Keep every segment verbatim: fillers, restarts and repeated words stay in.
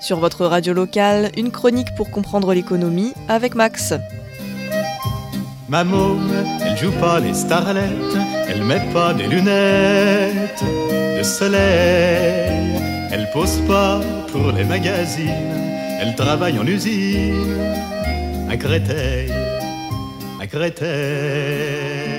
sur votre radio locale, une chronique pour comprendre l'économie avec Max. Ma môme, elle joue pas les starlettes, elle met pas des lunettes de soleil, elle pose pas pour les magazines, elle travaille en usine à Créteil, à Créteil.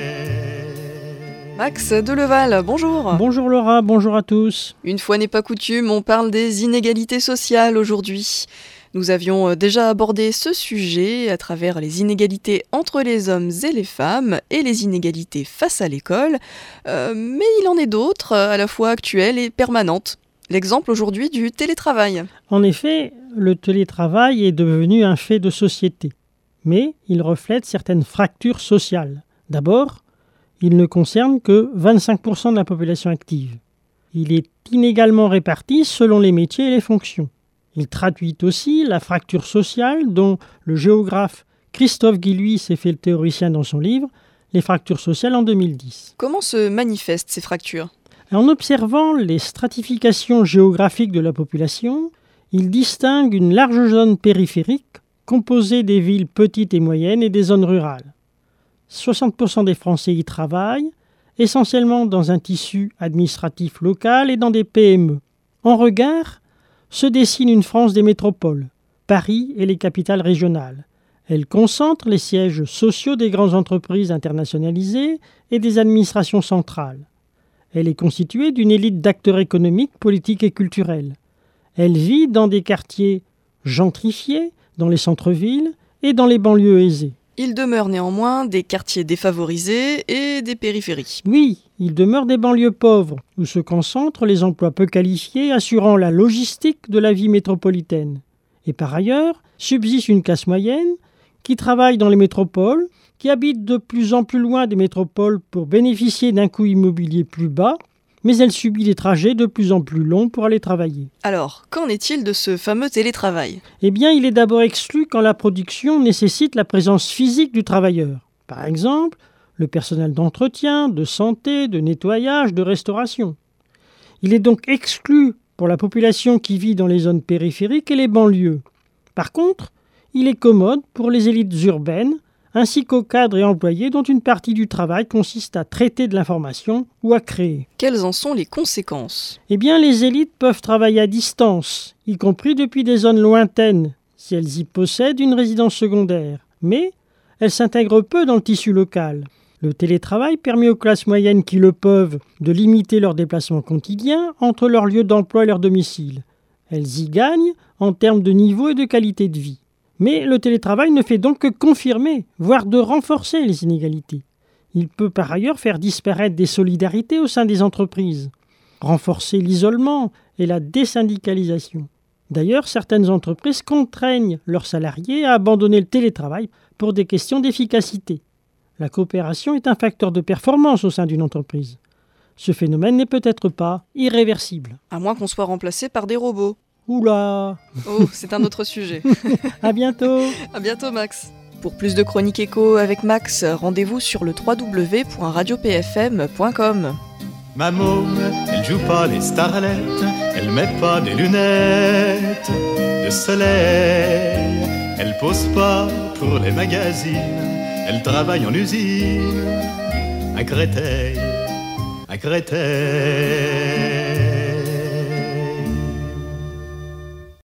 Max Deleval, bonjour. Bonjour Laura, bonjour à tous. Une fois n'est pas coutume, on parle des inégalités sociales aujourd'hui. Nous avions déjà abordé ce sujet à travers les inégalités entre les hommes et les femmes et les inégalités face à l'école, euh, mais il en est d'autres, à la fois actuelles et permanentes. L'exemple aujourd'hui du télétravail. En effet, le télétravail est devenu un fait de société, mais il reflète certaines fractures sociales. D'abord, il ne concerne que vingt-cinq pour cent de la population active. Il est inégalement réparti selon les métiers et les fonctions. Il traduit aussi la fracture sociale dont le géographe Christophe Guilluy s'est fait le théoricien dans son livre « Les fractures sociales » en deux mille dix. Comment se manifestent ces fractures ? En observant les stratifications géographiques de la population, il distingue une large zone périphérique composée des villes petites et moyennes et des zones rurales. soixante pour cent des Français y travaillent, essentiellement dans un tissu administratif local et dans des P M E. En regard, se dessine une France des métropoles, Paris et les capitales régionales. Elle concentre les sièges sociaux des grandes entreprises internationalisées et des administrations centrales. Elle est constituée d'une élite d'acteurs économiques, politiques et culturels. Elle vit dans des quartiers gentrifiés, dans les centres-villes et dans les banlieues aisées. Il demeure néanmoins des quartiers défavorisés et des périphéries. Oui, il demeure des banlieues pauvres, où se concentrent les emplois peu qualifiés assurant la logistique de la vie métropolitaine. Et par ailleurs, subsiste une classe moyenne qui travaille dans les métropoles, qui habite de plus en plus loin des métropoles pour bénéficier d'un coût immobilier plus bas, mais elle subit des trajets de plus en plus longs pour aller travailler. Alors, qu'en est-il de ce fameux télétravail ? Eh bien, il est d'abord exclu quand la production nécessite la présence physique du travailleur. Par exemple, le personnel d'entretien, de santé, de nettoyage, de restauration. Il est donc exclu pour la population qui vit dans les zones périphériques et les banlieues. Par contre, il est commode pour les élites urbaines, ainsi qu'aux cadres et employés dont une partie du travail consiste à traiter de l'information ou à créer. Quelles en sont les conséquences ? Eh bien, les élites peuvent travailler à distance, y compris depuis des zones lointaines, si elles y possèdent une résidence secondaire. Mais elles s'intègrent peu dans le tissu local. Le télétravail permet aux classes moyennes qui le peuvent de limiter leurs déplacements quotidiens entre leur lieu d'emploi et leur domicile. Elles y gagnent en termes de niveau et de qualité de vie. Mais le télétravail ne fait donc que confirmer, voire de renforcer les inégalités. Il peut par ailleurs faire disparaître des solidarités au sein des entreprises, renforcer l'isolement et la désyndicalisation. D'ailleurs, certaines entreprises contraignent leurs salariés à abandonner le télétravail pour des questions d'efficacité. La coopération est un facteur de performance au sein d'une entreprise. Ce phénomène n'est peut-être pas irréversible. À moins qu'on soit remplacé par des robots. Oula! Oh, c'est un autre sujet. À bientôt! À bientôt, Max. Pour plus de chroniques éco avec Max, rendez-vous sur le w w w point radio p f m point com. Ma môme, elle joue pas les starlettes, elle met pas des lunettes de soleil, elle pose pas pour les magazines, elle travaille en usine à Créteil, à Créteil.